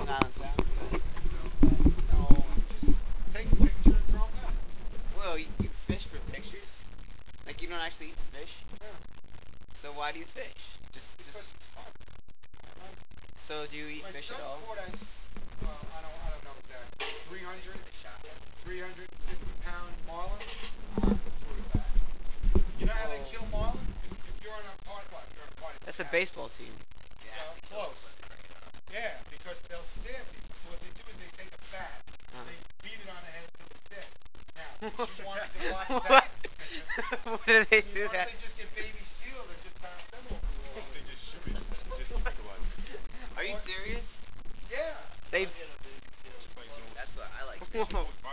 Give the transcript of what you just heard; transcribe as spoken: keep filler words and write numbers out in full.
Long Island Sound. Good. No, just take a picture and throw them back. Well, you, you fish for pictures. Like you don't actually eat the fish. Yeah, So why do you fish? Just, because just. it's fun. Right? So do you eat My fish son at all? caught a, s- uh, I don't, I don't know exactly, three hundred, three hundred fifty pound marlin. I threw it back. You know how they Oh. kill marlin? If, if you're on a party, well, if you're on a party. That's a yeah, baseball team. you know, close. Yeah, because they'll stab people. So what they do is they take a bat, Uh. they beat it on the head until it's dead. Now, if you wanted to watch What? that, What do they why do don't that? they just get baby seals and just pass them over the wall? They just shoot it. They just think about it. Are you serious? Yeah. They. Just like, you know, That's what I like. people with